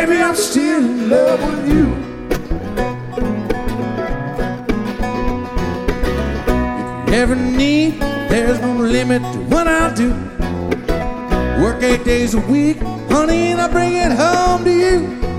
baby, I'm still in love with you. If you ever need, there's no limit to what I'll do. Work 8 days a week, honey, and I bring it home to you.